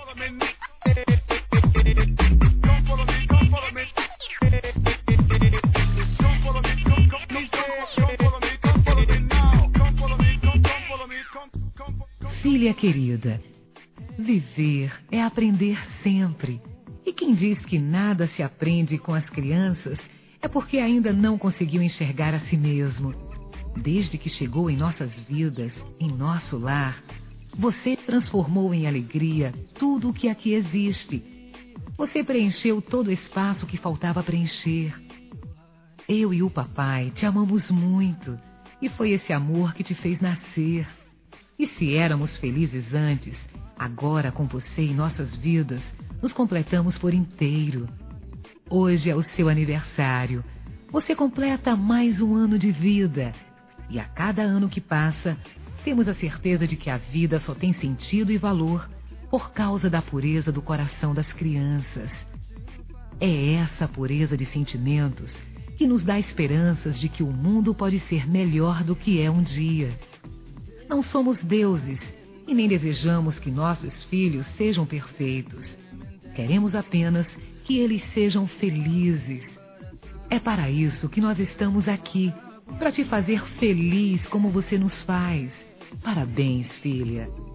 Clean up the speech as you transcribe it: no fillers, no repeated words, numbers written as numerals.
Filha querida, viver é aprender sempre. E quem diz que nada se aprende com as crianças é porque ainda não conseguiu enxergar a si mesmo. Desde que chegou em nossas vidas, em nosso lar, você transformou em alegria tudo o que aqui existe. Você preencheu todo o espaço que faltava preencher. Eu e o papai te amamos muito, e foi esse amor que te fez nascer. E se éramos felizes antes, agora com você em nossas vidas, nos completamos por inteiro. Hoje é o seu aniversário. Você completa mais um ano de vida. E a cada ano que passa, temos a certeza de que a vida só tem sentido e valor por causa da pureza do coração das crianças. É essa pureza de sentimentos que nos dá esperanças de que o mundo pode ser melhor do que é um dia. Não somos deuses e nem desejamos que nossos filhos sejam perfeitos. Queremos apenas que eles sejam felizes. É para isso que nós estamos aqui, para te fazer feliz como você nos faz. Parabéns, filha.